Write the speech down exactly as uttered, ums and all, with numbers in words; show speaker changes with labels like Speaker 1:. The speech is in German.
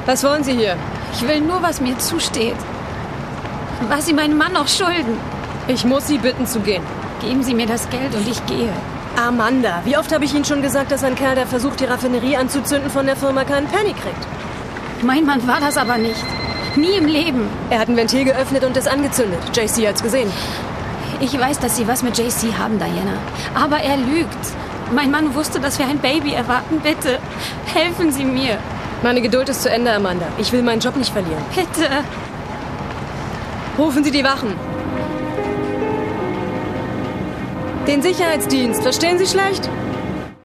Speaker 1: Was wollen Sie hier?
Speaker 2: Ich will nur, was mir zusteht. Was Sie meinem Mann noch schulden.
Speaker 1: Ich muss Sie bitten zu gehen.
Speaker 2: Geben Sie mir das Geld und ich gehe.
Speaker 1: Amanda, wie oft habe ich Ihnen schon gesagt, dass ein Kerl, der versucht, die Raffinerie anzuzünden, von der Firma keinen Penny kriegt?
Speaker 2: Mein Mann war das aber nicht. Nie im Leben.
Speaker 1: Er hat ein Ventil geöffnet und es angezündet. J C hat's gesehen.
Speaker 2: Ich weiß, dass Sie was mit J C haben, Diana. Aber er lügt. Mein Mann wusste, dass wir ein Baby erwarten. Bitte, helfen Sie mir.
Speaker 1: Meine Geduld ist zu Ende, Amanda. Ich will meinen Job nicht verlieren.
Speaker 2: Bitte.
Speaker 1: Rufen Sie die Wachen. Den Sicherheitsdienst. Verstehen Sie schlecht?